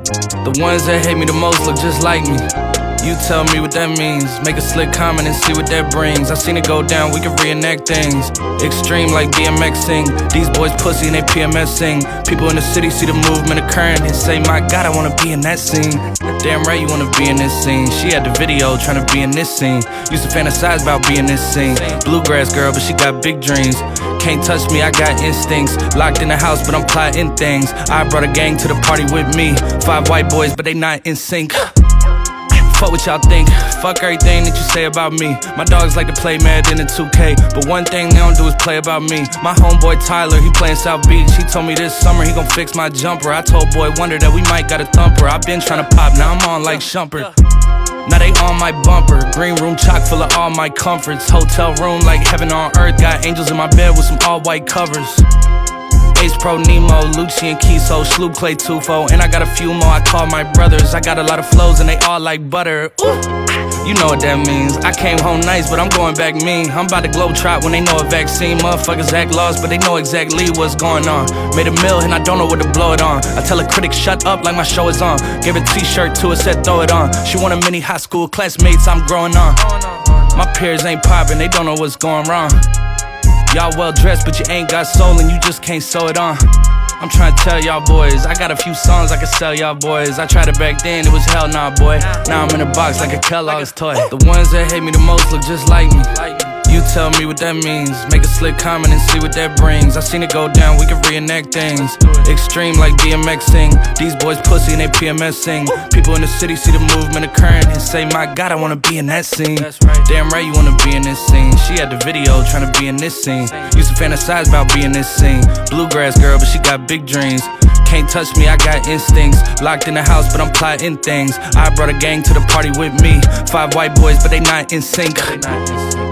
The ones that hate me the most look just like me. You tell me what that means. Make a slick comment and see what that brings. I seen it go down, we can reenact things. Extreme like BMXing. These boys pussy and they PMSing. People in the city see the movement occurring and say, my God, I wanna be in that scene. Damn right you wanna be in this scene. She had the video trying to be in this scene. Used to fantasize about being this scene. Bluegrass girl, but she got big dreams. Can't touch me, I got instincts. Locked in the house, but I'm plotting things. I brought a gang to the party with me. 5 white boys, but they not in sync. Fuck what y'all think, fuck everything that you say about me. My dogs like to play Madden in 2K, but one thing they don't do is play about me. My homeboy Tyler, he playin' South Beach. He told me this summer he gon' fix my jumper. I told Boy Wonder that we might got a thumper. I been tryna pop, now I'm on like Shumpert. Now they on my bumper. Green room chock full of all my comforts. Hotel room like heaven on earth. Got angels in my bed with some all white covers. Ace Pro Nemo, Lucci and Kiso, Sloop Clay Tufo, and I got a few more I call my brothers. I got a lot of flows and they all like butter. Ooh, you know what that means. I came home nice, but I'm going back mean. I'm about to globetrot when they know a vaccine. Motherfuckers act lost, but they know exactly what's going on. Made a meal and I don't know what to blow it on. I tell a critic shut up like my show is on. Gave a t-shirt to her, said throw it on. She want a mini high school classmates, I'm growing on. My peers ain't poppin', they don't know what's going wrong. Y'all well dressed, but you ain't got soul and you just can't sew it on. I'm trying to tell y'all boys, I got a few songs I can sell y'all boys. I tried it back then, it was hell nah, boy. Now I'm in a box like a Kellogg's toy. The ones that hate me the most look just like me. You tell me what that means. Make a slick comment and see what that brings. I seen it go down, we can reenact things. Extreme like BMXing. These boys pussy and they PMSing. People in the city see the movement occurring and say, my God, I wanna be in that scene. Damn right you wanna be in this scene. She had the video trying to be in this scene. Used to fantasize about being this scene. Bluegrass girl, but she got big dreams. Can't touch me, I got instincts. Locked in the house, but I'm plotting things. I brought a gang to the party with me. 5 white boys, but they not in sync.